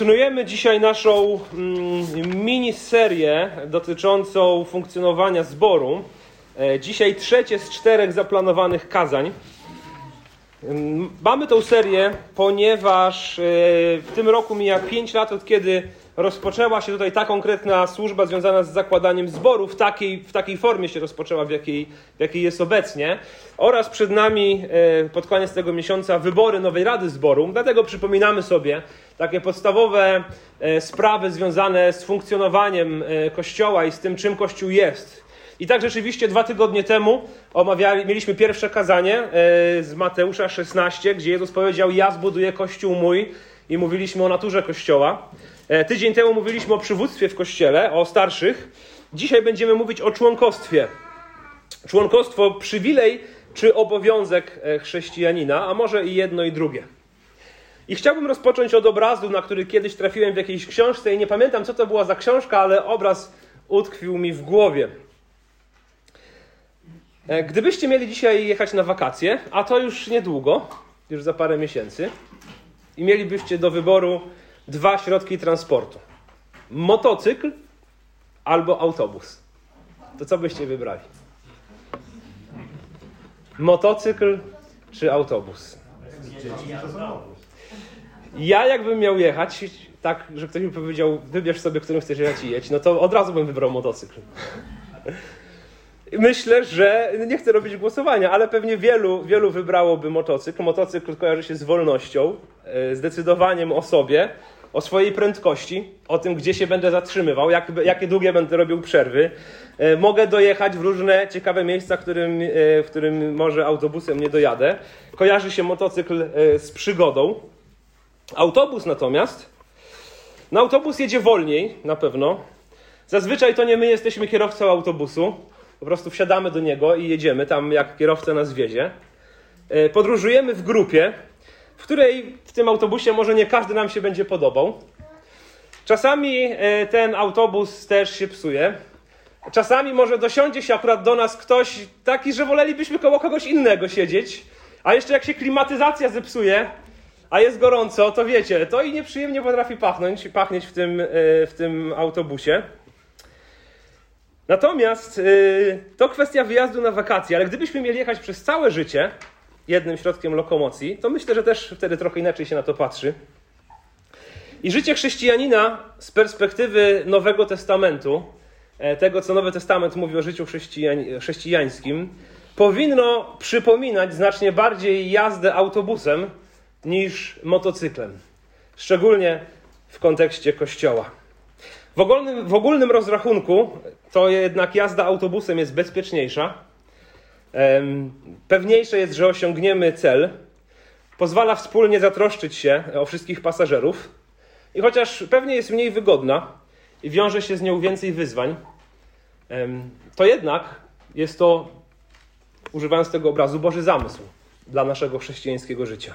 Kontynuujemy dzisiaj naszą miniserię dotyczącą funkcjonowania zboru. Dzisiaj trzecie z 4 zaplanowanych kazań. Mamy tą serię, ponieważ w tym roku mija 5 lat, od kiedy rozpoczęła się tutaj ta konkretna służba związana z zakładaniem zboru. W takiej formie się rozpoczęła, w jakiej jest obecnie. Oraz przed nami pod koniec tego miesiąca wybory nowej Rady Zboru. Dlatego przypominamy sobie takie podstawowe sprawy związane z funkcjonowaniem Kościoła i z tym, czym Kościół jest. I tak rzeczywiście 2 tygodnie temu mieliśmy pierwsze kazanie z Mateusza 16, gdzie Jezus powiedział: ja zbuduję Kościół mój, i mówiliśmy o naturze Kościoła. Tydzień temu mówiliśmy o przywództwie w Kościele, o starszych. Dzisiaj będziemy mówić o członkostwie. Członkostwo, przywilej czy obowiązek chrześcijanina, a może i jedno i drugie. I chciałbym rozpocząć od obrazu, na który kiedyś trafiłem w jakiejś książce i nie pamiętam, co to była za książka, ale obraz utkwił mi w głowie. Gdybyście mieli dzisiaj jechać na wakacje, a to już niedługo, już za parę miesięcy, i mielibyście do wyboru 2 środki transportu. Motocykl albo autobus. To co byście wybrali? Motocykl czy autobus? Ja jakbym miał jechać, tak, że ktoś mi powiedział: wybierz sobie, którym chcesz jechać i jedź, no to od razu bym wybrał motocykl. Myślę, że nie chcę robić głosowania, ale pewnie wielu wybrałoby motocykl. Motocykl kojarzy się z wolnością, z decydowaniem o sobie, o swojej prędkości, o tym, gdzie się będę zatrzymywał, jakie długie będę robił przerwy. Mogę dojechać w różne ciekawe miejsca, w którym może autobusem nie dojadę. Kojarzy się motocykl z przygodą. Autobus natomiast, autobus jedzie wolniej na pewno. Zazwyczaj to nie my jesteśmy kierowcą autobusu. Po prostu wsiadamy do niego i jedziemy tam, jak kierowca nas wiezie. Podróżujemy w grupie, w której w tym autobusie może nie każdy nam się będzie podobał. Czasami ten autobus też się psuje. Czasami może dosiądzie się akurat do nas ktoś taki, że wolelibyśmy koło kogoś innego siedzieć. A jeszcze jak się klimatyzacja zepsuje, a jest gorąco, to wiecie, to i nieprzyjemnie potrafi pachnieć w tym autobusie. Natomiast to kwestia wyjazdu na wakacje, ale gdybyśmy mieli jechać przez całe życie jednym środkiem lokomocji, to myślę, że też wtedy trochę inaczej się na to patrzy. I życie chrześcijanina z perspektywy Nowego Testamentu, tego co Nowy Testament mówi o życiu chrześcijańskim, powinno przypominać znacznie bardziej jazdę autobusem niż motocyklem. Szczególnie w kontekście Kościoła. W ogólnym rozrachunku to jednak jazda autobusem jest bezpieczniejsza. Pewniejsze jest, że osiągniemy cel. Pozwala wspólnie zatroszczyć się o wszystkich pasażerów. I chociaż pewnie jest mniej wygodna i wiąże się z nią więcej wyzwań, to jednak jest to, używając tego obrazu, Boży zamysł dla naszego chrześcijańskiego życia.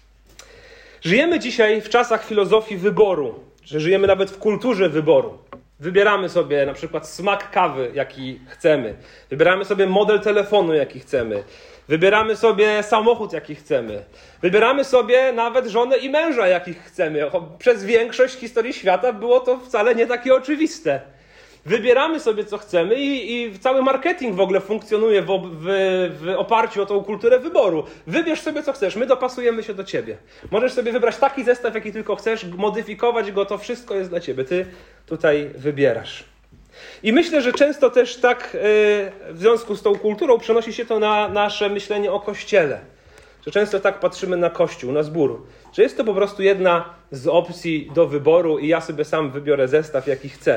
Żyjemy dzisiaj w czasach filozofii wyboru, że żyjemy nawet w kulturze wyboru. Wybieramy sobie na przykład smak kawy, jaki chcemy. Wybieramy sobie model telefonu, jaki chcemy. Wybieramy sobie samochód, jaki chcemy. Wybieramy sobie nawet żonę i męża, jakich chcemy. Przez większość historii świata było to wcale nie takie oczywiste. Wybieramy sobie, co chcemy i cały marketing w ogóle funkcjonuje w oparciu o tą kulturę wyboru. Wybierz sobie, co chcesz, my dopasujemy się do ciebie. Możesz sobie wybrać taki zestaw, jaki tylko chcesz, modyfikować go, to wszystko jest dla ciebie. Ty tutaj wybierasz. I myślę, że często też tak w związku z tą kulturą przenosi się to na nasze myślenie o Kościele. Że często tak patrzymy na Kościół, na zbór. Że jest to po prostu jedna z opcji do wyboru i ja sobie sam wybiorę zestaw, jaki chcę.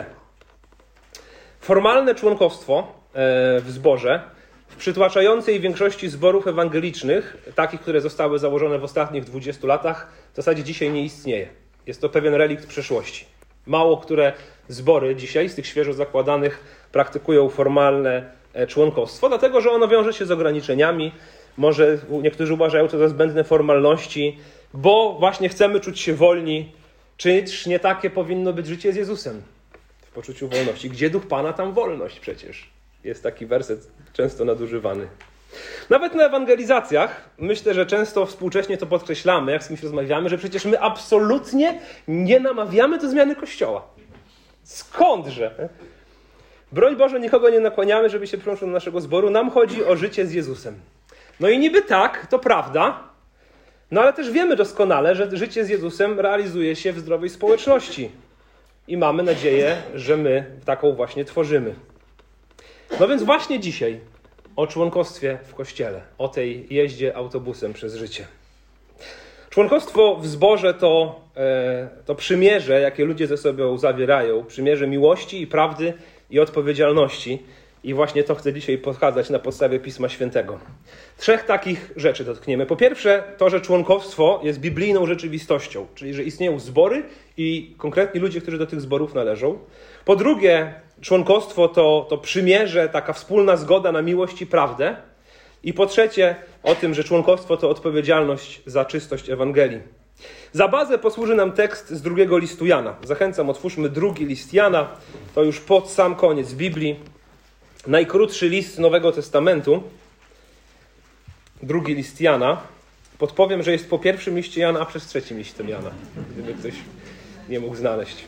Formalne członkostwo w zborze, w przytłaczającej większości zborów ewangelicznych, takich, które zostały założone w ostatnich 20 latach, w zasadzie dzisiaj nie istnieje. Jest to pewien relikt przeszłości. Mało które zbory dzisiaj z tych świeżo zakładanych praktykują formalne członkostwo, dlatego że ono wiąże się z ograniczeniami. Może niektórzy uważają to za zbędne formalności, bo właśnie chcemy czuć się wolni. Czyż nie takie powinno być życie z Jezusem? W poczuciu wolności. Gdzie Duch Pana, tam wolność przecież. Jest taki werset często nadużywany. Nawet na ewangelizacjach, myślę, że często współcześnie to podkreślamy, jak z kimś rozmawiamy, że przecież my absolutnie nie namawiamy do zmiany Kościoła. Skądże? Broń Boże, nikogo nie nakłaniamy, żeby się przyłączył do naszego zboru. Nam chodzi o życie z Jezusem. No i niby tak, to prawda, no ale też wiemy doskonale, że życie z Jezusem realizuje się w zdrowej społeczności. I mamy nadzieję, że my taką właśnie tworzymy. No więc właśnie dzisiaj o członkostwie w Kościele, o tej jeździe autobusem przez życie. Członkostwo w zborze to przymierze, jakie ludzie ze sobą zawierają. Przymierze miłości i prawdy i odpowiedzialności. I właśnie to chcę dzisiaj pokazać na podstawie Pisma Świętego. 3 takich rzeczy dotkniemy. Po pierwsze, to, że członkowstwo jest biblijną rzeczywistością, czyli że istnieją zbory i konkretni ludzie, którzy do tych zborów należą. Po drugie, członkostwo to przymierze, taka wspólna zgoda na miłość i prawdę. I po trzecie, o tym, że członkostwo to odpowiedzialność za czystość Ewangelii. Za bazę posłuży nam tekst z 2 listu Jana. Zachęcam, otwórzmy 2 list Jana. To już pod sam koniec Biblii. Najkrótszy list Nowego Testamentu. 2 list Jana. Podpowiem, że jest po pierwszym liście Jana, a przez 3 listem Jana. Gdyby ktoś nie mógł znaleźć.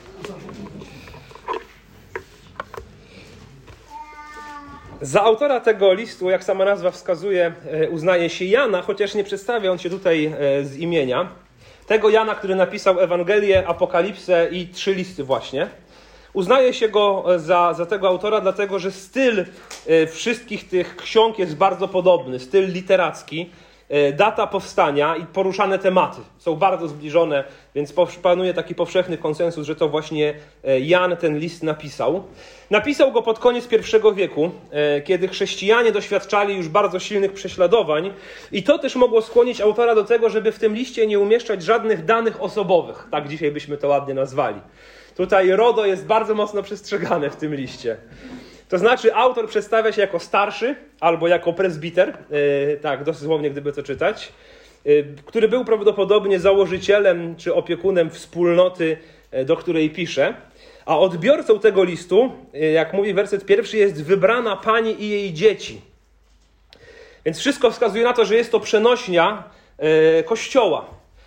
Za autora tego listu, jak sama nazwa wskazuje, uznaje się Jana, chociaż nie przedstawia on się tutaj z imienia. Tego Jana, który napisał Ewangelię, Apokalipsę i 3 listy właśnie. Uznaje się go za tego autora, dlatego że styl wszystkich tych ksiąg jest bardzo podobny. Styl literacki, data powstania i poruszane tematy są bardzo zbliżone, więc panuje taki powszechny konsensus, że to właśnie Jan ten list napisał. Napisał go pod koniec I wieku, kiedy chrześcijanie doświadczali już bardzo silnych prześladowań i to też mogło skłonić autora do tego, żeby w tym liście nie umieszczać żadnych danych osobowych. Tak dzisiaj byśmy to ładnie nazwali. Tutaj RODO jest bardzo mocno przestrzegane w tym liście. To znaczy autor przedstawia się jako starszy albo jako prezbiter, tak dosłownie gdyby to czytać, który był prawdopodobnie założycielem czy opiekunem wspólnoty, do której pisze. A odbiorcą tego listu, jak mówi werset 1, jest wybrana pani i jej dzieci. Więc wszystko wskazuje na to, że jest to przenośnia Kościoła.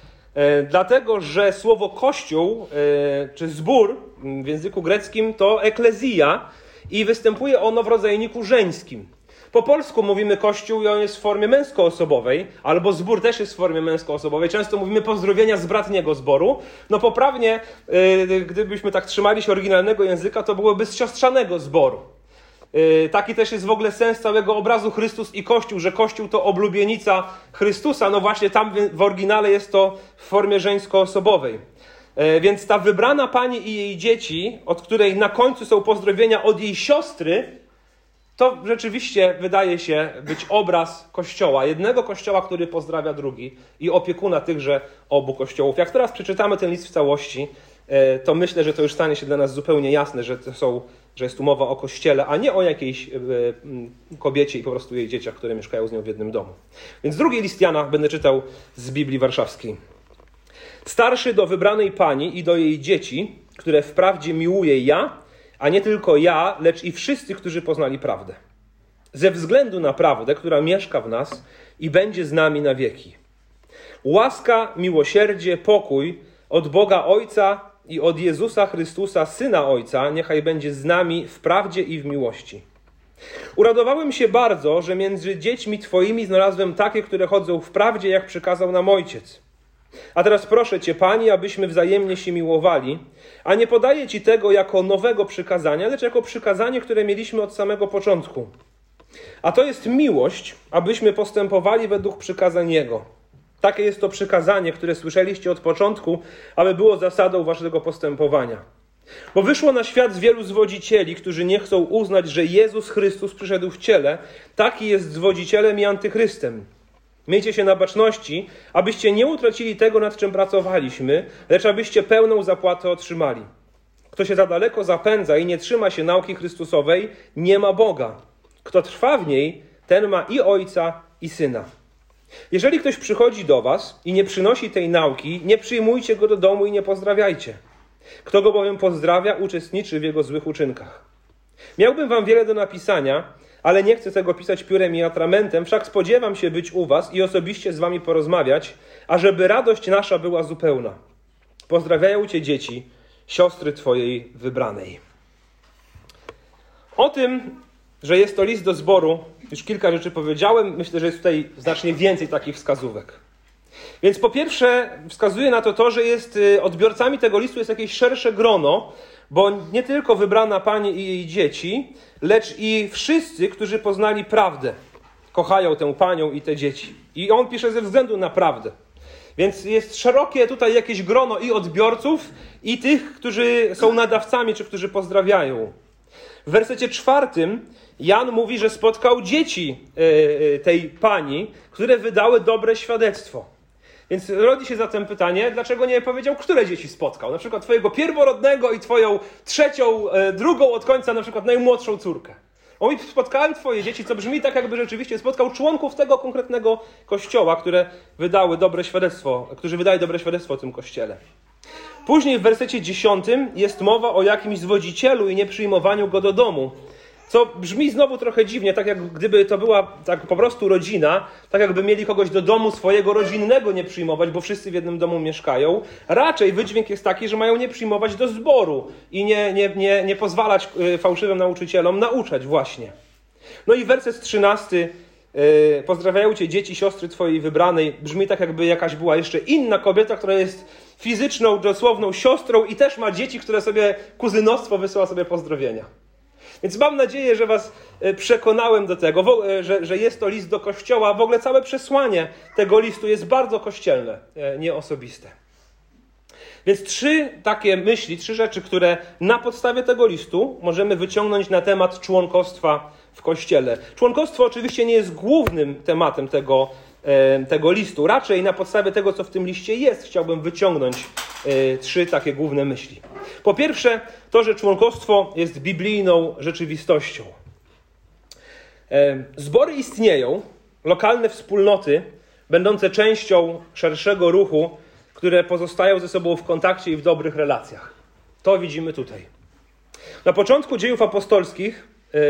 Dlatego, że słowo kościół czy zbór w języku greckim to eklezja i występuje ono w rodzajniku żeńskim. Po polsku mówimy kościół i on jest w formie męskoosobowej, albo zbór też jest w formie męskoosobowej. Często mówimy pozdrowienia z bratniego zboru. No poprawnie, gdybyśmy tak trzymali się oryginalnego języka, to byłoby z siostrzanego zboru. Taki też jest w ogóle sens całego obrazu Chrystus i Kościół, że Kościół to oblubienica Chrystusa. No właśnie tam w oryginale jest to w formie żeńskoosobowej. Więc ta wybrana pani i jej dzieci, od której na końcu są pozdrowienia od jej siostry, to rzeczywiście wydaje się być obraz Kościoła. Jednego Kościoła, który pozdrawia drugi i opiekuna tychże obu Kościołów. Jak teraz przeczytamy ten list w całości, to myślę, że to już stanie się dla nas zupełnie jasne, że jest tu mowa o Kościele, a nie o jakiejś kobiecie i po prostu jej dzieciach, które mieszkają z nią w jednym domu. Więc 2 list Jana będę czytał z Biblii Warszawskiej. Starszy do wybranej pani i do jej dzieci, które wprawdzie miłuję ja, a nie tylko ja, lecz i wszyscy, którzy poznali prawdę. Ze względu na prawdę, która mieszka w nas i będzie z nami na wieki. Łaska, miłosierdzie, pokój od Boga Ojca i od Jezusa Chrystusa, Syna Ojca, niechaj będzie z nami w prawdzie i w miłości. Uradowałem się bardzo, że między dziećmi Twoimi znalazłem takie, które chodzą w prawdzie, jak przykazał nam Ojciec. A teraz proszę Cię, Pani, abyśmy wzajemnie się miłowali, a nie podaję Ci tego jako nowego przykazania, lecz jako przykazanie, które mieliśmy od samego początku. A to jest miłość, abyśmy postępowali według przykazań Jego. Takie jest to przykazanie, które słyszeliście od początku, aby było zasadą waszego postępowania. Bo wyszło na świat z wielu zwodzicieli, którzy nie chcą uznać, że Jezus Chrystus przyszedł w ciele. Taki jest zwodzicielem i antychrystem. Miejcie się na baczności, abyście nie utracili tego, nad czym pracowaliśmy, lecz abyście pełną zapłatę otrzymali. Kto się za daleko zapędza i nie trzyma się nauki Chrystusowej, nie ma Boga. Kto trwa w niej, ten ma i Ojca, i Syna. Jeżeli ktoś przychodzi do was i nie przynosi tej nauki, nie przyjmujcie go do domu i nie pozdrawiajcie. Kto go bowiem pozdrawia, uczestniczy w jego złych uczynkach. Miałbym wam wiele do napisania, ale nie chcę tego pisać piórem i atramentem, wszak spodziewam się być u was i osobiście z wami porozmawiać, ażeby radość nasza była zupełna. Pozdrawiają cię dzieci, siostry twojej wybranej. O tym, że jest to list do zboru, już kilka rzeczy powiedziałem. Myślę, że jest tutaj znacznie więcej takich wskazówek. Więc po pierwsze wskazuje na to, że jest odbiorcami tego listu jest jakieś szersze grono, bo nie tylko wybrana pani i jej dzieci, lecz i wszyscy, którzy poznali prawdę, kochają tę panią i te dzieci. I on pisze ze względu na prawdę. Więc jest szerokie tutaj jakieś grono i odbiorców, i tych, którzy są nadawcami, czy którzy pozdrawiają. W wersecie 4 Jan mówi, że spotkał dzieci tej pani, które wydały dobre świadectwo. Więc rodzi się zatem pytanie, dlaczego nie powiedział, które dzieci spotkał? Na przykład twojego pierworodnego i twoją trzecią, drugą od końca, na przykład najmłodszą córkę. On mówi, spotkałem twoje dzieci, co brzmi tak, jakby rzeczywiście spotkał członków tego konkretnego kościoła, które wydały dobre świadectwo, którzy wydali dobre świadectwo o tym kościele. Później w wersecie 10 jest mowa o jakimś zwodzicielu i nieprzyjmowaniu go do domu. Co brzmi znowu trochę dziwnie, tak jak gdyby to była tak po prostu rodzina, tak jakby mieli kogoś do domu swojego rodzinnego nie przyjmować, bo wszyscy w jednym domu mieszkają. Raczej wydźwięk jest taki, że mają nie przyjmować do zboru i nie pozwalać fałszywym nauczycielom nauczać właśnie. No i werset 13. Pozdrawiają cię dzieci, siostry twojej wybranej. Brzmi tak, jakby jakaś była jeszcze inna kobieta, która jest fizyczną, dosłowną siostrą i też ma dzieci, które sobie kuzynostwo wysyła sobie pozdrowienia. Więc mam nadzieję, że was przekonałem do tego, że jest to list do Kościoła. W ogóle całe przesłanie tego listu jest bardzo kościelne, nie osobiste. Więc 3 takie myśli, 3 rzeczy, które na podstawie tego listu możemy wyciągnąć na temat członkostwa w Kościele. Członkostwo oczywiście nie jest głównym tematem tego listu. Raczej na podstawie tego, co w tym liście jest, chciałbym wyciągnąć 3 takie główne myśli. Po pierwsze, to, że członkostwo jest biblijną rzeczywistością. Zbory istnieją, lokalne wspólnoty, będące częścią szerszego ruchu, które pozostają ze sobą w kontakcie i w dobrych relacjach. To widzimy tutaj. Na początku dziejów apostolskich,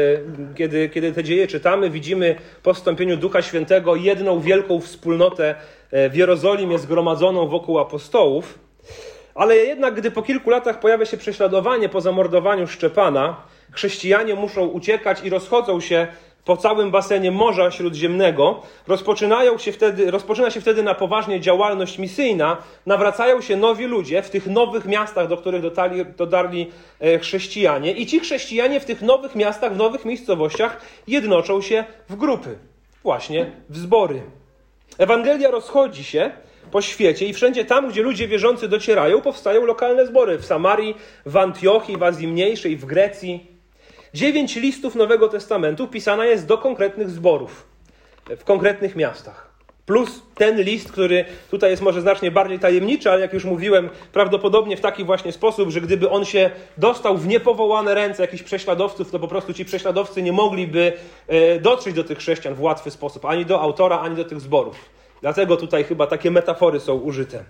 kiedy te dzieje czytamy, widzimy po wstąpieniu Ducha Świętego jedną wielką wspólnotę w Jerozolimie zgromadzoną wokół apostołów, ale jednak gdy po kilku latach pojawia się prześladowanie po zamordowaniu Szczepana, chrześcijanie muszą uciekać i rozchodzą się po całym basenie Morza Śródziemnego, rozpoczyna się wtedy na poważnie działalność misyjna, nawracają się nowi ludzie w tych nowych miastach, do których dotarli chrześcijanie, i ci chrześcijanie w tych nowych miastach, w nowych miejscowościach jednoczą się w grupy, właśnie w zbory. Ewangelia rozchodzi się po świecie i wszędzie tam, gdzie ludzie wierzący docierają, powstają lokalne zbory. W Samarii, w Antiochii, w Azji Mniejszej, w Grecji. 9 listów Nowego Testamentu pisana jest do konkretnych zborów, w konkretnych miastach. Plus ten list, który tutaj jest może znacznie bardziej tajemniczy, ale jak już mówiłem, prawdopodobnie w taki właśnie sposób, że gdyby on się dostał w niepowołane ręce jakichś prześladowców, to po prostu ci prześladowcy nie mogliby dotrzeć do tych chrześcijan w łatwy sposób, ani do autora, ani do tych zborów. Dlatego tutaj chyba takie metafory są użyte.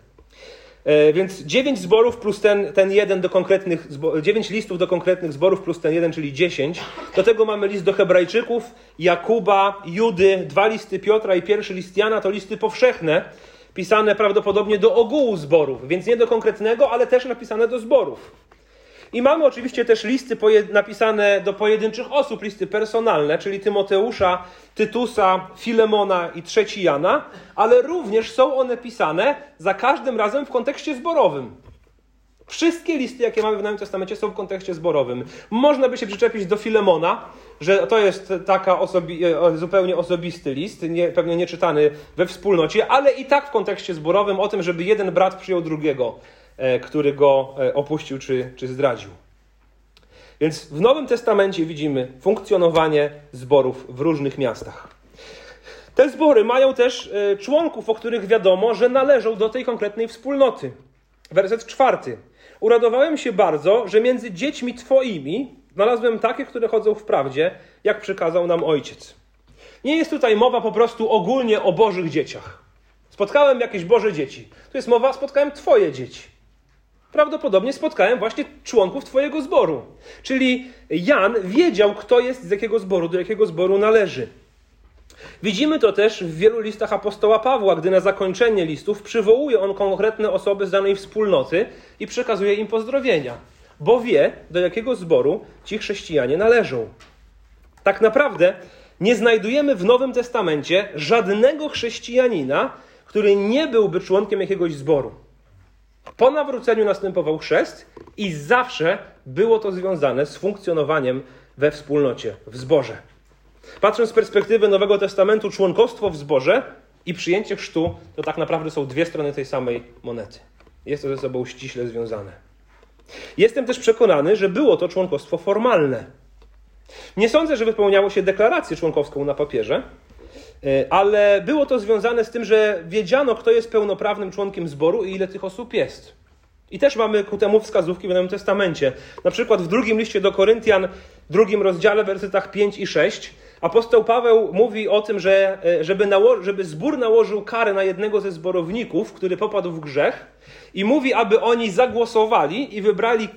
Więc 9 zborów plus ten jeden do konkretnych, 9 listów do konkretnych zborów plus ten jeden, czyli 10. Do tego mamy list do Hebrajczyków, Jakuba, Judy, 2 listy Piotra i 1 list Jana, to listy powszechne, pisane prawdopodobnie do ogółu zborów, więc nie do konkretnego, ale też napisane do zborów. I mamy oczywiście też listy napisane do pojedynczych osób, listy personalne, czyli Tymoteusza, Tytusa, Filemona i 3 Jana, ale również są one pisane za każdym razem w kontekście zborowym. Wszystkie listy, jakie mamy w Nowym Testamencie, są w kontekście zborowym. Można by się przyczepić do Filemona, że to jest taka zupełnie osobisty list, pewnie nie czytany we wspólnocie, ale i tak w kontekście zborowym o tym, żeby jeden brat przyjął drugiego, który go opuścił czy zdradził. Więc w Nowym Testamencie widzimy funkcjonowanie zborów w różnych miastach. Te zbory mają też członków, o których wiadomo, że należą do tej konkretnej wspólnoty. Werset 4. Uradowałem się bardzo, że między dziećmi twoimi znalazłem takie, które chodzą w prawdzie, jak przykazał nam Ojciec. Nie jest tutaj mowa po prostu ogólnie o Bożych dzieciach. Spotkałem jakieś Boże dzieci. Tu jest mowa, spotkałem twoje dzieci. Prawdopodobnie spotkałem właśnie członków twojego zboru. Czyli Jan wiedział, kto jest z jakiego zboru, do jakiego zboru należy. Widzimy to też w wielu listach apostoła Pawła, gdy na zakończenie listów przywołuje on konkretne osoby z danej wspólnoty i przekazuje im pozdrowienia, bo wie, do jakiego zboru ci chrześcijanie należą. Tak naprawdę nie znajdujemy w Nowym Testamencie żadnego chrześcijanina, który nie byłby członkiem jakiegoś zboru. Po nawróceniu następował chrzest i zawsze było to związane z funkcjonowaniem we wspólnocie, w zborze. Patrząc z perspektywy Nowego Testamentu, członkostwo w zborze i przyjęcie chrztu to tak naprawdę są dwie strony tej samej monety. Jest to ze sobą ściśle związane. Jestem też przekonany, że było to członkostwo formalne. Nie sądzę, że wypełniało się deklarację członkowską na papierze, ale było to związane z tym, że wiedziano, kto jest pełnoprawnym członkiem zboru i ile tych osób jest. I też mamy ku temu wskazówki w Nowym Testamencie. Na przykład w drugim liście do Koryntian, 2 rozdziale, wersetach 5 i 6, apostoł Paweł mówi o tym, że żeby zbór nałożył karę na jednego ze zborowników, który popadł w grzech, i mówi, aby oni zagłosowali i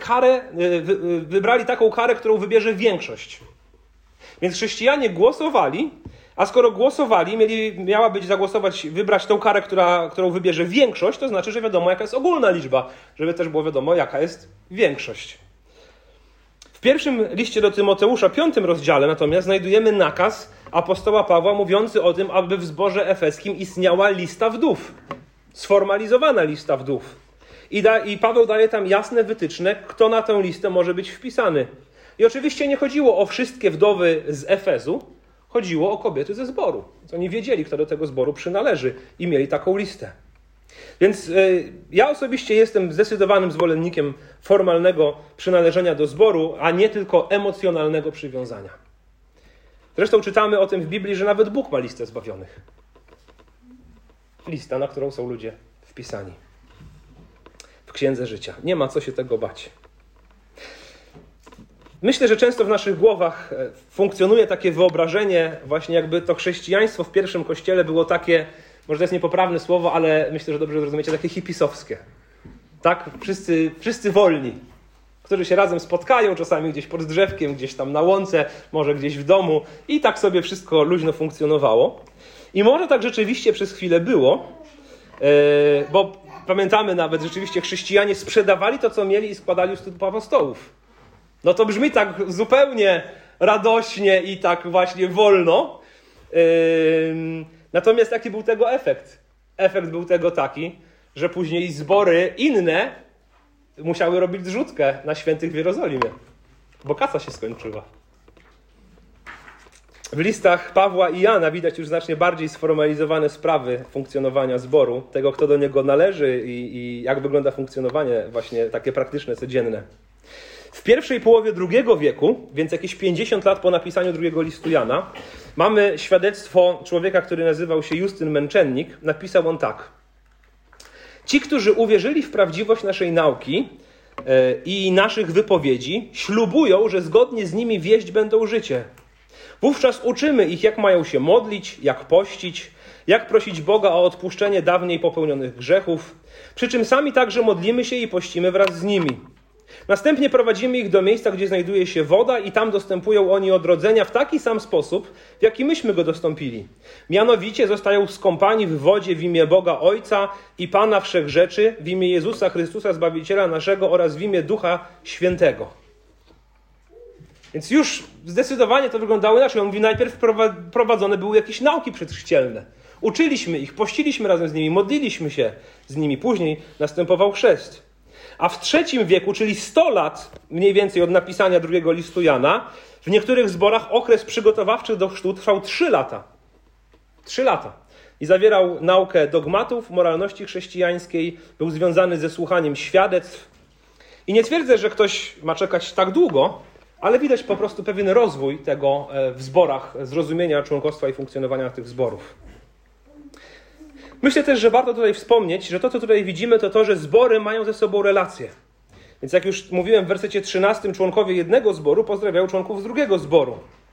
wybrali taką karę, którą wybierze większość. Więc chrześcijanie głosowali, a skoro głosowali, wybrać tą karę, którą wybierze większość, to znaczy, że wiadomo, jaka jest ogólna liczba, żeby też było wiadomo, jaka jest większość. W pierwszym liście do Tymoteusza, 5 rozdziale natomiast znajdujemy nakaz apostoła Pawła mówiący o tym, aby w zborze efeskim istniała lista wdów. Sformalizowana lista wdów. I Paweł daje tam jasne wytyczne, kto na tę listę może być wpisany. I oczywiście nie chodziło o wszystkie wdowy z Efezu, chodziło o kobiety ze zboru. Więc oni wiedzieli, kto do tego zboru przynależy i mieli taką listę. Więc ja osobiście jestem zdecydowanym zwolennikiem formalnego przynależenia do zboru, a nie tylko emocjonalnego przywiązania. Zresztą czytamy o tym w Biblii, że nawet Bóg ma listę zbawionych. Lista, na którą są ludzie wpisani. W Księdze Życia. Nie ma co się tego bać. Myślę, że często w naszych głowach funkcjonuje takie wyobrażenie, właśnie jakby to chrześcijaństwo w pierwszym kościele było takie, może to jest niepoprawne słowo, ale myślę, że dobrze zrozumiecie, takie hipisowskie. Tak? Wszyscy wolni, którzy się razem spotkają, czasami gdzieś pod drzewkiem, gdzieś tam na łące, może gdzieś w domu i tak sobie wszystko luźno funkcjonowało. I może tak rzeczywiście przez chwilę było, bo pamiętamy nawet, rzeczywiście chrześcijanie sprzedawali to, co mieli i składali u stóp apostołów. No to brzmi tak zupełnie radośnie i tak właśnie wolno. Natomiast jaki był tego efekt? Efekt był tego taki, że później zbory inne musiały robić zrzutkę na świętych w Jerozolimie, bo kasa się skończyła. W listach Pawła i Jana widać już znacznie bardziej sformalizowane sprawy funkcjonowania zboru, tego, kto do niego należy i jak wygląda funkcjonowanie właśnie takie praktyczne, codzienne. W pierwszej połowie II wieku, więc jakieś 50 lat po napisaniu drugiego listu Jana, mamy świadectwo człowieka, który nazywał się Justyn Męczennik. Napisał on tak. Ci, którzy uwierzyli w prawdziwość naszej nauki i naszych wypowiedzi, ślubują, że zgodnie z nimi wieść będą życie. Wówczas uczymy ich, jak mają się modlić, jak pościć, jak prosić Boga o odpuszczenie dawniej popełnionych grzechów, przy czym sami także modlimy się i pościmy wraz z nimi. Następnie prowadzimy ich do miejsca, gdzie znajduje się woda i tam dostępują oni odrodzenia w taki sam sposób, w jaki myśmy go dostąpili. Mianowicie zostają skąpani w wodzie w imię Boga Ojca i Pana Wszechrzeczy, w imię Jezusa Chrystusa, Zbawiciela naszego oraz w imię Ducha Świętego. Więc już zdecydowanie to wyglądało inaczej. On mówi, najpierw prowadzone były jakieś nauki przedchrzcielne. Uczyliśmy ich, pościliśmy razem z nimi, modliliśmy się z nimi. Później następował chrzest. A w III wieku, czyli 100 lat mniej więcej od napisania drugiego listu Jana, w niektórych zborach okres przygotowawczy do chrztu trwał 3 lata. 3 lata. I zawierał naukę dogmatów, moralności chrześcijańskiej, był związany ze słuchaniem świadectw. I nie twierdzę, że ktoś ma czekać tak długo, ale widać po prostu pewien rozwój tego w zborach, zrozumienia członkostwa i funkcjonowania tych zborów. Myślę też, że warto tutaj wspomnieć, że to, co tutaj widzimy, to to, że zbory mają ze sobą relacje. Więc jak już mówiłem w wersecie 13, członkowie jednego zboru pozdrawiają członków z drugiego zboru.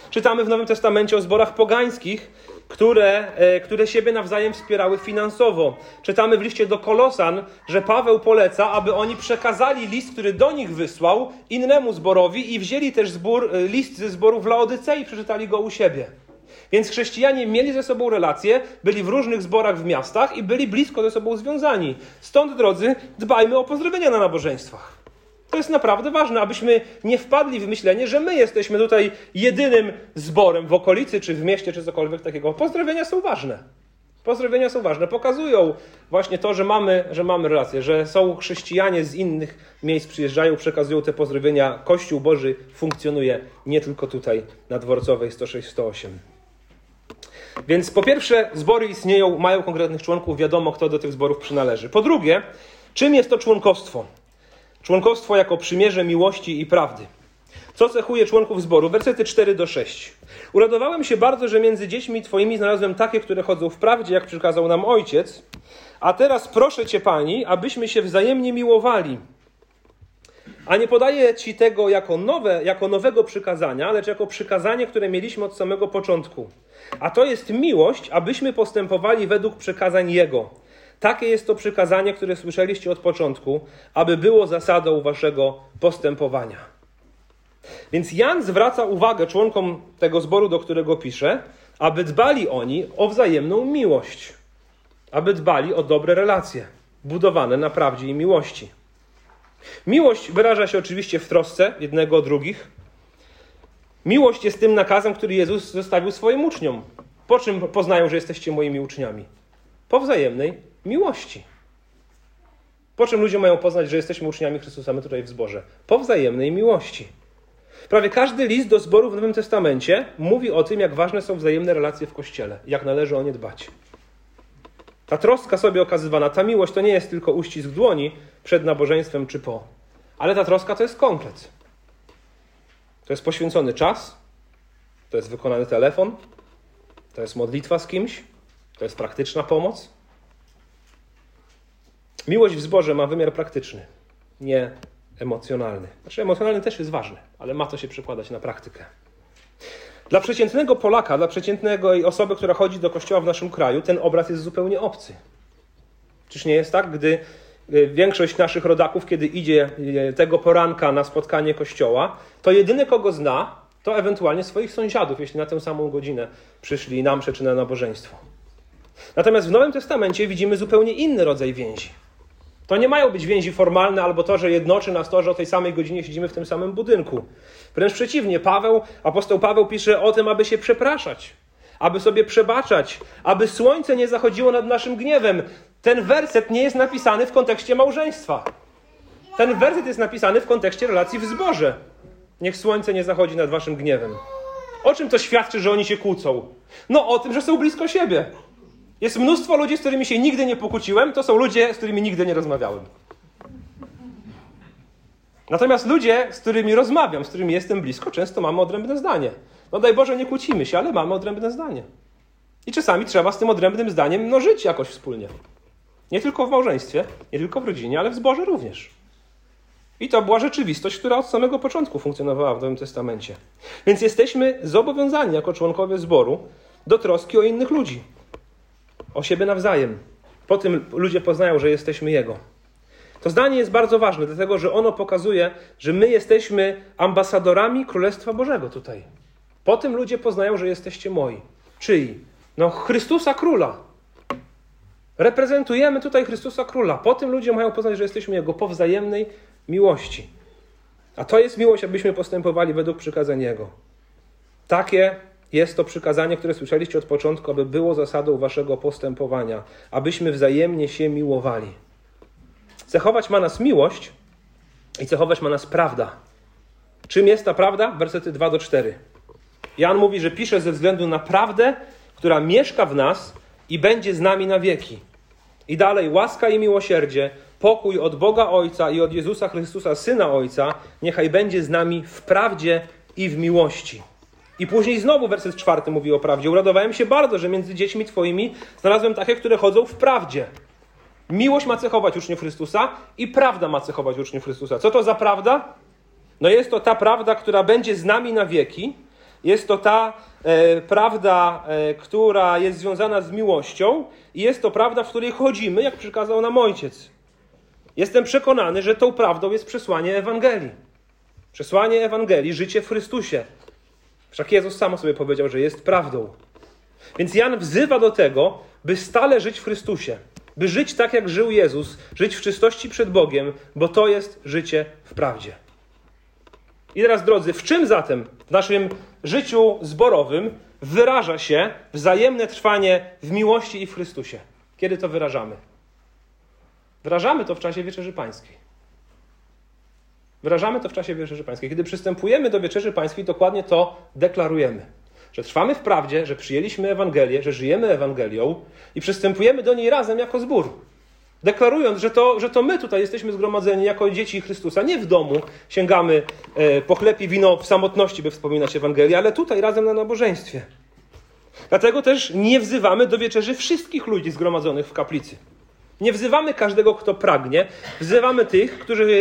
Czytamy w Nowym Testamencie o zborach pogańskich, które siebie nawzajem wspierały finansowo. Czytamy w liście do Kolosan, że Paweł poleca, aby oni przekazali list, który do nich wysłał, innemu zborowi i wzięli też list ze zboru w Laodycei i przeczytali go u siebie. Więc chrześcijanie mieli ze sobą relacje, byli w różnych zborach w miastach i byli blisko ze sobą związani. Stąd, drodzy, dbajmy o pozdrowienia na nabożeństwach. To jest naprawdę ważne, abyśmy nie wpadli w myślenie, że my jesteśmy tutaj jedynym zborem w okolicy, czy w mieście, czy cokolwiek takiego. Pozdrowienia są ważne. Pozdrowienia są ważne. Pokazują właśnie to, że mamy relacje, że są chrześcijanie z innych miejsc, przyjeżdżają, przekazują te pozdrowienia. Kościół Boży funkcjonuje nie tylko tutaj na Dworcowej 106-108. Więc po pierwsze, zbory istnieją, mają konkretnych członków, wiadomo, kto do tych zborów przynależy. Po drugie, czym jest to członkostwo? Członkostwo jako przymierze miłości i prawdy. Co cechuje członków zboru? Wersety 4-6. Uradowałem się bardzo, że między dziećmi Twoimi znalazłem takie, które chodzą w prawdzie, jak przykazał nam Ojciec. A teraz proszę Cię, Pani, abyśmy się wzajemnie miłowali. A nie podaję Ci tego jako nowego przykazania, lecz jako przykazanie, które mieliśmy od samego początku. A to jest miłość, abyśmy postępowali według przykazań Jego. Takie jest to przykazanie, które słyszeliście od początku, aby było zasadą waszego postępowania. Więc Jan zwraca uwagę członkom tego zboru, do którego pisze, aby dbali oni o wzajemną miłość. Aby dbali o dobre relacje, budowane na prawdzie i miłości. Miłość wyraża się oczywiście w trosce jednego o drugich. Miłość jest tym nakazem, który Jezus zostawił swoim uczniom. Po czym poznają, że jesteście moimi uczniami? Po wzajemnej miłości. Po czym ludzie mają poznać, że jesteśmy uczniami Chrystusa, my tutaj w zborze? Po wzajemnej miłości. Prawie każdy list do zboru w Nowym Testamencie mówi o tym, jak ważne są wzajemne relacje w Kościele, jak należy o nie dbać. Ta troska sobie okazywana, ta miłość to nie jest tylko uścisk dłoni przed nabożeństwem czy po, ale ta troska to jest konkret. To jest poświęcony czas, to jest wykonany telefon, to jest modlitwa z kimś, to jest praktyczna pomoc. Miłość w zborze ma wymiar praktyczny, nie emocjonalny. Znaczy emocjonalny też jest ważny, ale ma to się przekładać na praktykę. Dla przeciętnego Polaka, dla przeciętnej osoby, która chodzi do kościoła w naszym kraju, ten obraz jest zupełnie obcy. Czyż nie jest tak, gdy większość naszych rodaków, kiedy idzie tego poranka na spotkanie kościoła, to jedyny, kogo zna, to ewentualnie swoich sąsiadów, jeśli na tę samą godzinę przyszli na mszę czy na nabożeństwo. Natomiast w Nowym Testamencie widzimy zupełnie inny rodzaj więzi. To nie mają być więzi formalne albo to, że jednoczy nas to, że o tej samej godzinie siedzimy w tym samym budynku. Wręcz przeciwnie, apostoł Paweł pisze o tym, aby się przepraszać, aby sobie przebaczać, aby słońce nie zachodziło nad naszym gniewem. Ten werset nie jest napisany w kontekście małżeństwa. Ten werset jest napisany w kontekście relacji w zborze. Niech słońce nie zachodzi nad waszym gniewem. O czym to świadczy, że oni się kłócą? No o tym, że są blisko siebie. Jest mnóstwo ludzi, z którymi się nigdy nie pokłóciłem, to są ludzie, z którymi nigdy nie rozmawiałem. Natomiast ludzie, z którymi rozmawiam, z którymi jestem blisko, często mamy odrębne zdanie. No daj Boże, nie kłócimy się, ale mamy odrębne zdanie. I czasami trzeba z tym odrębnym zdaniem żyć jakoś wspólnie. Nie tylko w małżeństwie, nie tylko w rodzinie, ale w zborze również. I to była rzeczywistość, która od samego początku funkcjonowała w Nowym Testamencie. Więc jesteśmy zobowiązani jako członkowie zboru do troski o innych ludzi. O siebie nawzajem. Po tym ludzie poznają, że jesteśmy Jego. To zdanie jest bardzo ważne, dlatego że ono pokazuje, że my jesteśmy ambasadorami Królestwa Bożego tutaj. Po tym ludzie poznają, że jesteście moi. Czyi? No Chrystusa Króla. Reprezentujemy tutaj Chrystusa Króla. Po tym ludzie mają poznać, że jesteśmy Jego, po wzajemnej miłości. A to jest miłość, abyśmy postępowali według przykazań Jego. Takie jest to przykazanie, które słyszeliście od początku, aby było zasadą waszego postępowania, abyśmy wzajemnie się miłowali. Cechować ma nas miłość i cechować ma nas prawda. Czym jest ta prawda? Wersety 2-4. Jan mówi, że pisze ze względu na prawdę, która mieszka w nas i będzie z nami na wieki. I dalej, łaska i miłosierdzie, pokój od Boga Ojca i od Jezusa Chrystusa, Syna Ojca, niechaj będzie z nami w prawdzie i w miłości. I później znowu werset 4 mówi o prawdzie. Uradowałem się bardzo, że między dziećmi twoimi znalazłem takie, które chodzą w prawdzie. Miłość ma cechować uczniów Chrystusa i prawda ma cechować uczniów Chrystusa. Co to za prawda? No jest to ta prawda, która będzie z nami na wieki, Jest to ta prawda, która jest związana z miłością i jest to prawda, w której chodzimy, jak przykazał nam Ojciec. Jestem przekonany, że tą prawdą jest przesłanie Ewangelii. Przesłanie Ewangelii, życie w Chrystusie. Wszak Jezus sam sobie powiedział, że jest prawdą. Więc Jan wzywa do tego, by stale żyć w Chrystusie. By żyć tak, jak żył Jezus. Żyć w czystości przed Bogiem, bo to jest życie w prawdzie. I teraz, drodzy, w czym zatem w naszym życiu zborowym wyraża się wzajemne trwanie w miłości i w Chrystusie? Kiedy to wyrażamy? Wyrażamy to w czasie Wieczerzy Pańskiej. Wyrażamy to w czasie Wieczerzy Pańskiej. Kiedy przystępujemy do Wieczerzy Pańskiej, dokładnie to deklarujemy. Że trwamy w prawdzie, że przyjęliśmy Ewangelię, że żyjemy Ewangelią i przystępujemy do niej razem jako zbór. Deklarując, że to my tutaj jesteśmy zgromadzeni jako dzieci Chrystusa. Nie w domu sięgamy po chleb i wino w samotności, by wspominać Ewangelię, ale tutaj razem na nabożeństwie. Dlatego też nie wzywamy do wieczerzy wszystkich ludzi zgromadzonych w kaplicy. Nie wzywamy każdego, kto pragnie. Wzywamy tych,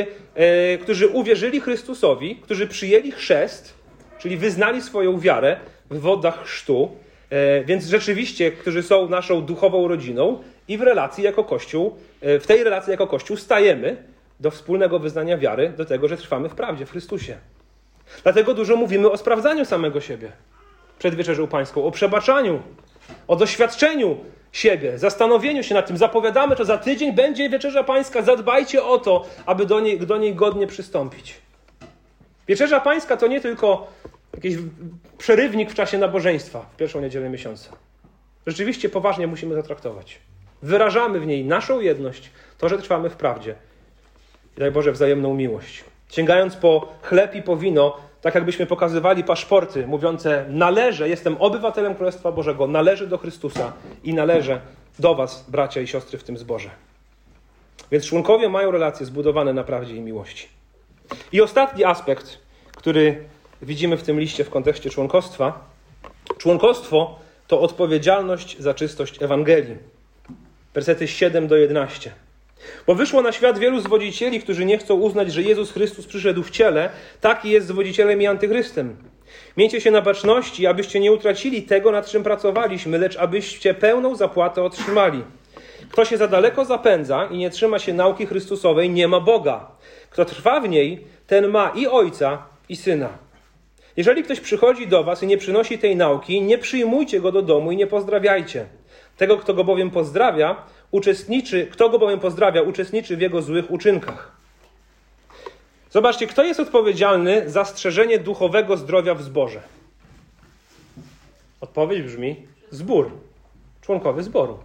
którzy uwierzyli Chrystusowi, którzy przyjęli chrzest, czyli wyznali swoją wiarę w wodach chrztu, więc rzeczywiście, którzy są naszą duchową rodziną i w relacji jako Kościół, w tej relacji jako Kościół stajemy do wspólnego wyznania wiary, do tego, że trwamy w prawdzie, w Chrystusie. Dlatego dużo mówimy o sprawdzaniu samego siebie przed Wieczerzą Pańską, o przebaczaniu, o doświadczeniu siebie, zastanowieniu się nad tym. Zapowiadamy, że za tydzień będzie Wieczerza Pańska, zadbajcie o to, aby do niej godnie przystąpić. Wieczerza Pańska to nie tylko jakiś przerywnik w czasie nabożeństwa w pierwszą niedzielę miesiąca. Rzeczywiście poważnie musimy zatraktować. Wyrażamy w niej naszą jedność, to, że trwamy w prawdzie. I daj Boże wzajemną miłość. Sięgając po chleb i po wino, tak jakbyśmy pokazywali paszporty mówiące: należę, jestem obywatelem Królestwa Bożego, należę do Chrystusa i należę do was, bracia i siostry, w tym zborze. Więc członkowie mają relacje zbudowane na prawdzie i miłości. I ostatni aspekt, który widzimy w tym liście w kontekście członkostwa. Członkostwo to odpowiedzialność za czystość Ewangelii. Wersety 7-11. Bo wyszło na świat wielu zwodzicieli, którzy nie chcą uznać, że Jezus Chrystus przyszedł w ciele, taki jest zwodzicielem i antychrystem. Miejcie się na baczności, abyście nie utracili tego, nad czym pracowaliśmy, lecz abyście pełną zapłatę otrzymali. Kto się za daleko zapędza i nie trzyma się nauki Chrystusowej, nie ma Boga. Kto trwa w niej, ten ma i Ojca, i Syna. Jeżeli ktoś przychodzi do was i nie przynosi tej nauki, nie przyjmujcie go do domu i nie pozdrawiajcie. Kto go bowiem pozdrawia, uczestniczy w jego złych uczynkach. Zobaczcie, kto jest odpowiedzialny za strzeżenie duchowego zdrowia w zborze? Odpowiedź brzmi: zbór, członkowie zboru.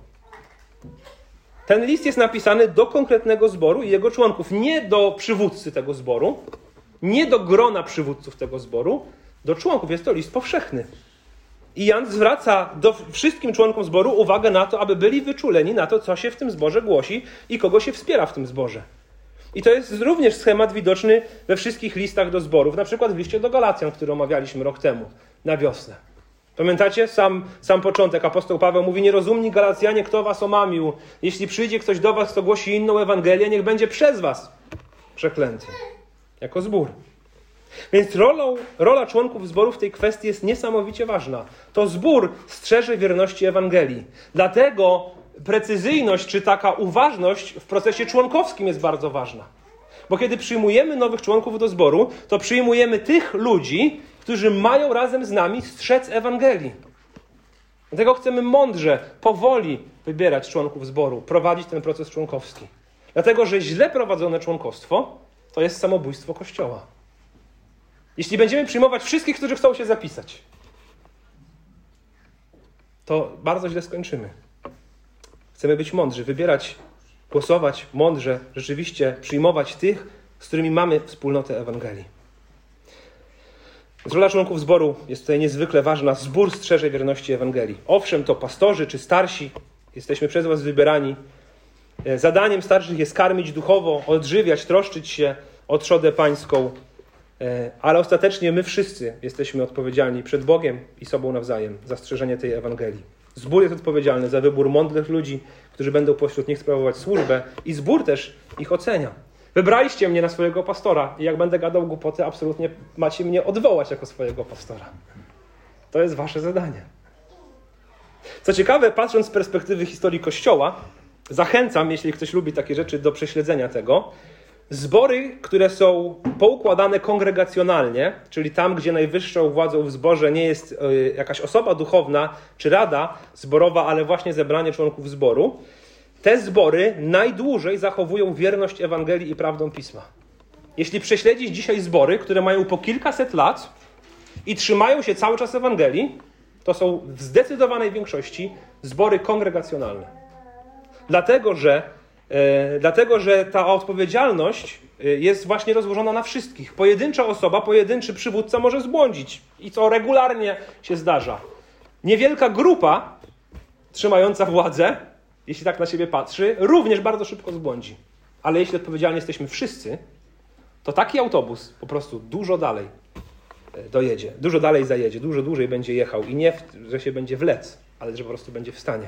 Ten list jest napisany do konkretnego zboru i jego członków, nie do przywódcy tego zboru, nie do grona przywódców tego zboru, do członków. Jest to list powszechny. I Jan zwraca wszystkim członkom zboru uwagę na to, aby byli wyczuleni na to, co się w tym zborze głosi i kogo się wspiera w tym zborze. I to jest również schemat widoczny we wszystkich listach do zborów, na przykład w liście do Galacjan, który omawialiśmy rok temu, na wiosnę. Pamiętacie? Sam początek. Apostoł Paweł mówi: nierozumni Galacjanie, kto was omamił? Jeśli przyjdzie ktoś do was, kto głosi inną Ewangelię, niech będzie przez was przeklęty. Jako zbór. Więc rola członków zboru w tej kwestii jest niesamowicie ważna. To zbór strzeże wierności Ewangelii. Dlatego precyzyjność czy taka uważność w procesie członkowskim jest bardzo ważna. Bo kiedy przyjmujemy nowych członków do zboru, to przyjmujemy tych ludzi, którzy mają razem z nami strzec Ewangelii. Dlatego chcemy mądrze, powoli wybierać członków zboru, prowadzić ten proces członkowski. Dlatego, że źle prowadzone członkostwo to jest samobójstwo Kościoła. Jeśli będziemy przyjmować wszystkich, którzy chcą się zapisać, to bardzo źle skończymy. Chcemy być mądrzy, wybierać, głosować mądrze, rzeczywiście przyjmować tych, z którymi mamy wspólnotę Ewangelii. Więc rola członków zboru jest tutaj niezwykle ważna. Zbór strzeże wierności Ewangelii. Owszem, to pastorzy czy starsi, jesteśmy przez was wybierani. Zadaniem starszych jest karmić duchowo, odżywiać, troszczyć się o trzodę pańską, ale ostatecznie my wszyscy jesteśmy odpowiedzialni przed Bogiem i sobą nawzajem za strzeżenie tej Ewangelii. Zbór jest odpowiedzialny za wybór mądrych ludzi, którzy będą pośród nich sprawować służbę, i zbór też ich ocenia. Wybraliście mnie na swojego pastora i jak będę gadał głupoty, absolutnie macie mnie odwołać jako swojego pastora. To jest wasze zadanie. Co ciekawe, patrząc z perspektywy historii Kościoła, zachęcam, jeśli ktoś lubi takie rzeczy, do prześledzenia tego. Zbory, które są poukładane kongregacjonalnie, czyli tam, gdzie najwyższą władzą w zborze nie jest jakaś osoba duchowna czy rada zborowa, ale właśnie zebranie członków zboru, te zbory najdłużej zachowują wierność Ewangelii i prawdom Pisma. Jeśli prześledzić dzisiaj zbory, które mają po kilkaset lat i trzymają się cały czas Ewangelii, to są w zdecydowanej większości zbory kongregacjonalne. Dlatego, że ta odpowiedzialność jest właśnie rozłożona na wszystkich. Pojedyncza osoba, pojedynczy przywódca może zbłądzić. I co regularnie się zdarza. Niewielka grupa trzymająca władzę, jeśli tak na siebie patrzy, również bardzo szybko zbłądzi. Ale jeśli odpowiedzialni jesteśmy wszyscy, to taki autobus po prostu dużo dalej dojedzie, dużo dalej zajedzie, dużo dłużej będzie jechał i nie, że się będzie wlec, ale że po prostu będzie w stanie.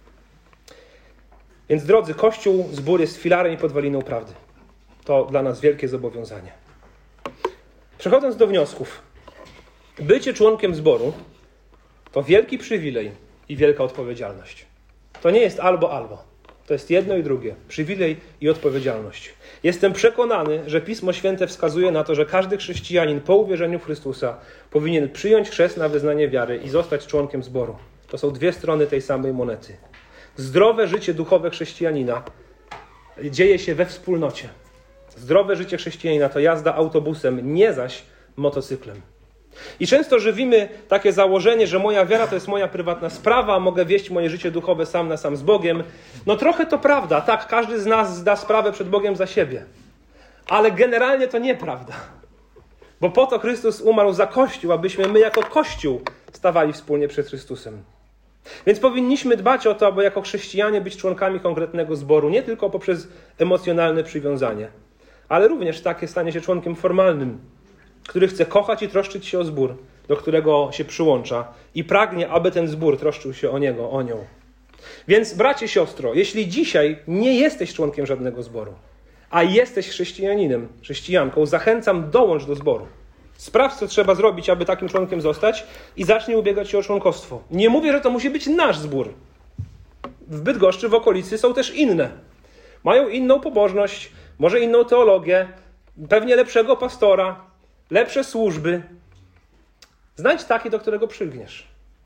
Więc drodzy, Kościół, zbór jest filarem i podwaliną prawdy. To dla nas wielkie zobowiązanie. Przechodząc do wniosków. Bycie członkiem zboru to wielki przywilej i wielka odpowiedzialność. To nie jest albo. To jest jedno i drugie. Przywilej i odpowiedzialność. Jestem przekonany, że Pismo Święte wskazuje na to, że każdy chrześcijanin po uwierzeniu w Chrystusa powinien przyjąć chrzest na wyznanie wiary i zostać członkiem zboru. To są dwie strony tej samej monety. Zdrowe życie duchowe chrześcijanina dzieje się we wspólnocie. Zdrowe życie chrześcijanina to jazda autobusem, nie zaś motocyklem. I często żywimy takie założenie, że moja wiara to jest moja prywatna sprawa, mogę wieść moje życie duchowe sam na sam z Bogiem. No trochę to prawda, tak, każdy z nas zda sprawę przed Bogiem za siebie. Ale generalnie to nieprawda. Bo po to Chrystus umarł za Kościół, abyśmy my jako Kościół stawali wspólnie przed Chrystusem. Więc powinniśmy dbać o to, aby jako chrześcijanie być członkami konkretnego zboru, nie tylko poprzez emocjonalne przywiązanie, ale również takie stanie się członkiem formalnym, który chce kochać i troszczyć się o zbór, do którego się przyłącza i pragnie, aby ten zbór troszczył się o niego, o nią. Więc bracie, siostro, jeśli dzisiaj nie jesteś członkiem żadnego zboru, a jesteś chrześcijaninem, chrześcijanką, zachęcam, dołącz do zboru. Sprawdź, co trzeba zrobić, aby takim członkiem zostać i zacznij ubiegać się o członkostwo. Nie mówię, że to musi być nasz zbór. W Bydgoszczy, w okolicy są też inne. Mają inną pobożność, może inną teologię, pewnie lepszego pastora, lepsze służby. Znajdź taki, do którego przylgniesz.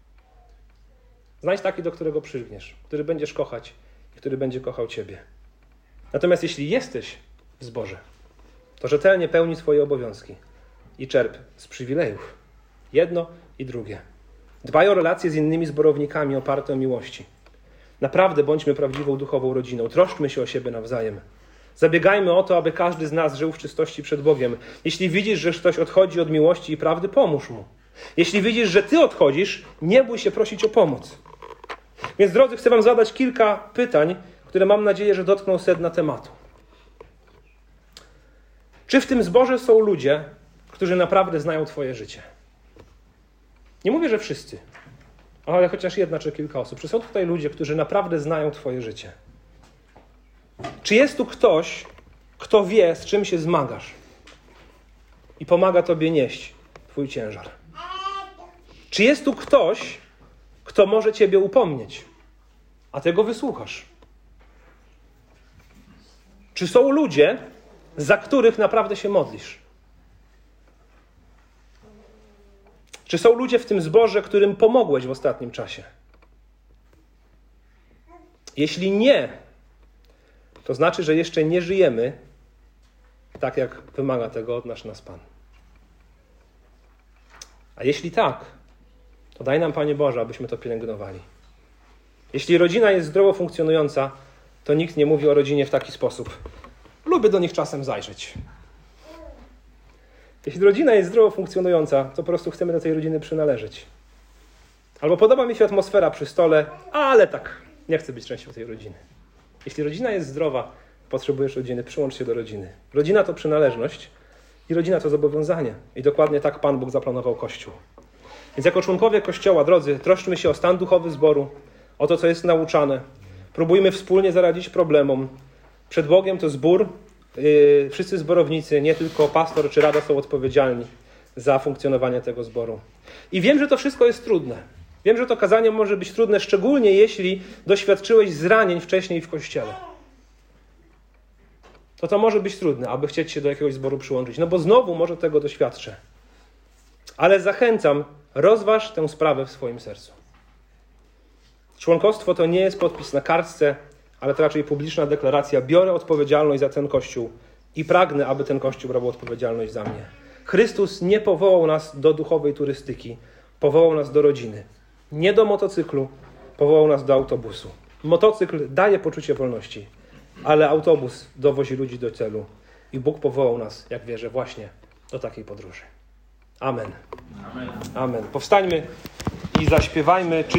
Znajdź taki, do którego przylgniesz, który będziesz kochać i który będzie kochał ciebie. Natomiast jeśli jesteś w zborze, to rzetelnie pełnij swoje obowiązki i czerp z przywilejów. Jedno i drugie. Dbaj o relacje z innymi zborownikami oparte o miłości. Naprawdę bądźmy prawdziwą duchową rodziną. Troszczmy się o siebie nawzajem. Zabiegajmy o to, aby każdy z nas żył w czystości przed Bogiem. Jeśli widzisz, że ktoś odchodzi od miłości i prawdy, pomóż mu. Jeśli widzisz, że ty odchodzisz, nie bój się prosić o pomoc. Więc drodzy, chcę wam zadać kilka pytań, które mam nadzieję, że dotkną sedna tematu. Czy w tym zborze są ludzie, którzy naprawdę znają twoje życie? Nie mówię, że wszyscy, ale chociaż jedna czy kilka osób. Czy są tutaj ludzie, którzy naprawdę znają twoje życie? Czy jest tu ktoś, kto wie, z czym się zmagasz i pomaga tobie nieść twój ciężar? Czy jest tu ktoś, kto może ciebie upomnieć, a ty go wysłuchasz? Czy są ludzie, za których naprawdę się modlisz? Czy są ludzie w tym zborze, którym pomogłeś w ostatnim czasie? Jeśli nie, to znaczy, że jeszcze nie żyjemy tak, jak wymaga tego od nas Pan. A jeśli tak, to daj nam, Panie Boże, abyśmy to pielęgnowali. Jeśli rodzina jest zdrowo funkcjonująca, to nikt nie mówi o rodzinie w taki sposób. Lubię do nich czasem zajrzeć. Jeśli rodzina jest zdrowo funkcjonująca, to po prostu chcemy do tej rodziny przynależeć. Albo podoba mi się atmosfera przy stole, ale tak, nie chcę być częścią tej rodziny. Jeśli rodzina jest zdrowa, potrzebujesz rodziny, przyłącz się do rodziny. Rodzina to przynależność i rodzina to zobowiązanie. I dokładnie tak Pan Bóg zaplanował Kościół. Więc jako członkowie Kościoła, drodzy, troszczmy się o stan duchowy zboru, o to, co jest nauczane. Próbujmy wspólnie zaradzić problemom. Przed Bogiem to zbór, wszyscy zborownicy, nie tylko pastor czy rada są odpowiedzialni za funkcjonowanie tego zboru. I wiem, że to wszystko jest trudne. Wiem, że to kazanie może być trudne, szczególnie jeśli doświadczyłeś zranień wcześniej w Kościele. To może być trudne, aby chcieć się do jakiegoś zboru przyłączyć. No bo znowu może tego doświadczę. Ale zachęcam, rozważ tę sprawę w swoim sercu. Członkostwo to nie jest podpis na kartce, ale to raczej publiczna deklaracja. Biorę odpowiedzialność za ten Kościół i pragnę, aby ten Kościół brał odpowiedzialność za mnie. Chrystus nie powołał nas do duchowej turystyki. Powołał nas do rodziny. Nie do motocyklu, powołał nas do autobusu. Motocykl daje poczucie wolności, ale autobus dowozi ludzi do celu. I Bóg powołał nas, jak wierzę, właśnie do takiej podróży. Amen. Amen. Powstańmy i zaśpiewajmy.